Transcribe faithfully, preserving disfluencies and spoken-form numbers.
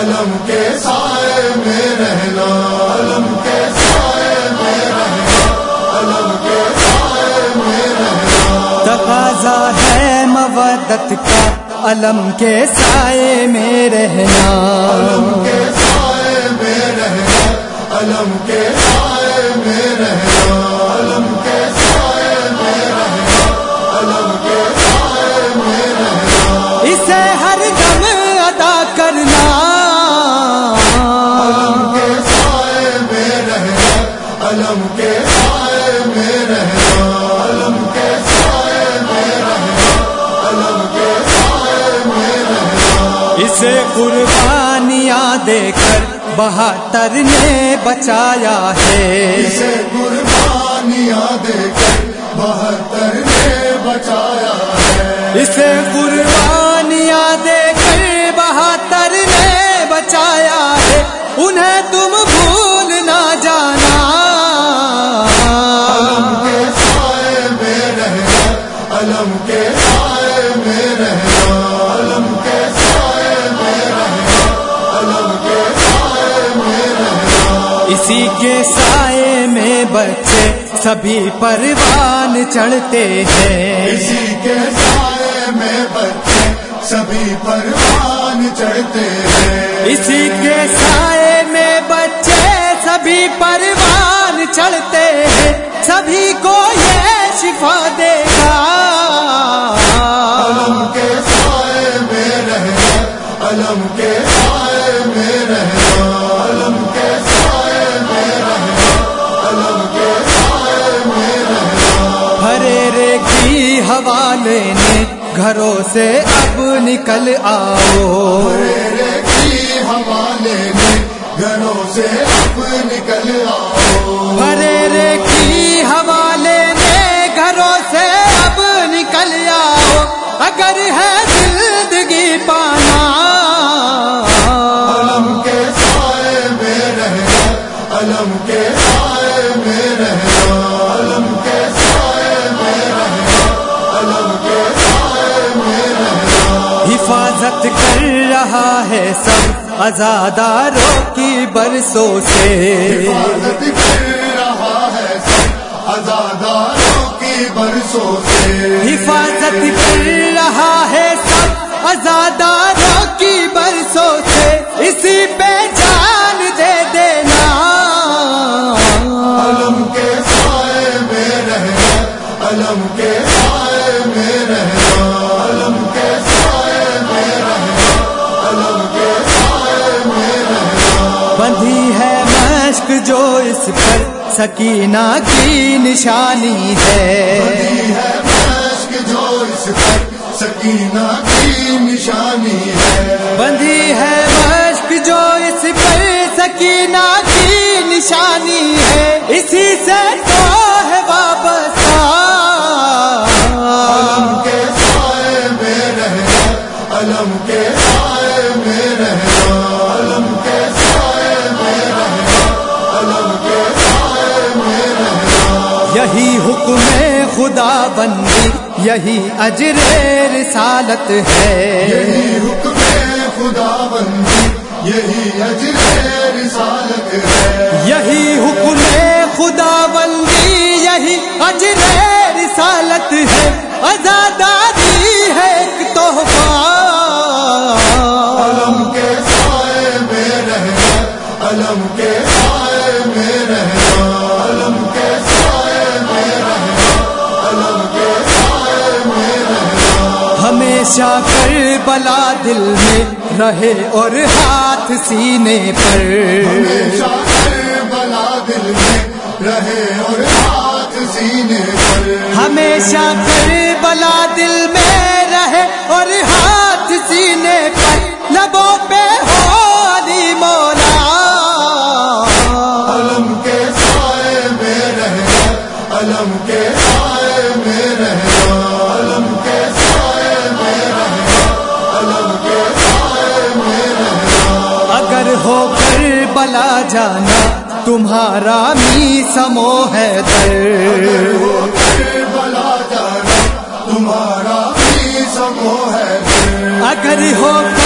علم کے سائے میں رہنا، علم کے سائے میں رہنا، علم کے سائے میں رہنا۔ تقاضا ہے مودت کا علم کے سائے میں رہنا، علم کے سائے میں رہنا، علم کے سائے میں رہنا، علم کے سائے میں رہنا، علم کے سائے میں رہنا۔ اسے ہر دم ادا کرنا، علم کے سائے میں رہنا، علم کے سائے میں رہنا، علم کے سائے میں رہنا، علم کے سائے میں رہنا۔ اسے قربانیاں دے کر بہتر نے بچایا ہے، اسے قربانیاں دے کر بہتر نے بچایا ہے، اسے قربانیاں دے کر بہتر نے بچایا ہے، انہیں تم بھول نہ جانا۔ علم کے سائے میں رہنا، علم کے سائے میں رہنا، علم کے سائے میں رہنا، علم کے سائے میں رہنا۔ اسی کے سائے میں بچے سبھی پروان چڑھتے ہیں، اسی کے سائے میں بچے سبھی پروان چڑھتے ہیں، اسی کے سائے میں بچے سبھی پروان چڑھتے ہیں، سبھی کو یہ شفا دے گا۔ علم کے سائے میں رہنا، علم کے سائے میں رہنا، علم کے سائے میں رہنا، علم کے سائے میں رہنا۔ ہریرے کی ہوا لینے گھروں سے اب نکل آؤ، ہریرے کی ہوا لینے گھروں سے اب نکل آؤ، ہریرے کی ہوا لینے گھروں سے اب نکل آؤ، اگر ہے زندگی پانا۔ علم کے سائے میں رہنا، علم کے سائے میں رہنا، علم کے سائے میں رہنا، علم کے سائے میں رہنا۔ حفاظت کر رہا ہے سب عزاداروں کی برسوں سے، حفاظت کر رہا ہے سب عزاداروں کی برسوں سے، حفاظت کر رہا ہے سب عزاداروں کی برسوں سے، اسی پہ جان دے دینا۔ علم کے سائے میں رہنا، علم کے سائے میں رہنا، علم کے سائے میں رہنا، علم کے سائے میں رہنا۔ بندھی ہے مشق جو اس پر سکینہ کی نشانی ہے، بندھی ہے مشق جو اس پر سکینہ کی نشانی ہے، بندھی ہے مشق جو اس پر سکینہ کی نشانی ہے، اسی سے تو ہے وابستہ۔ علم کے سائے میں رہنا، علم کے سائے میں رہنا، علم کے سائے میں رہنا، علم کے سائے میں رہنا۔ یہی حکم خدا بندی، یہی اجر رسالت ہے، یہی حکم خدا بندی، یہی اجر رسالت ہے، یہی حکم خدا بندی، یہی اجر رسالت ہے، آزاداری ہے ایک تحفہ۔ علم کے سائے میں رہنا، علم کے سائے میں رہنا، علم کے سائے میں رہنا، علم کے سائے میں رہنا۔ ہمیشہ کربلا دل میں رہے اور ہاتھ سینے پر، ہمیشہ کربلا دل میں رہے اور ہاتھ سینے پر، ہمیشہ کربلا دل میں رہے اور ہاتھ سینے پر، لبوں پہ ہو علی مولا۔ علم کے سائے میں رہنا، علم کے سائے میں رہنا، علم کے سائے میں رہنا، علم کے سائے میں رہنا۔ اگر ہو کربلا جانا تمہارا می سمو ہے در، کربلا جانا تمہارا بھی سمو ہے، اگر ہو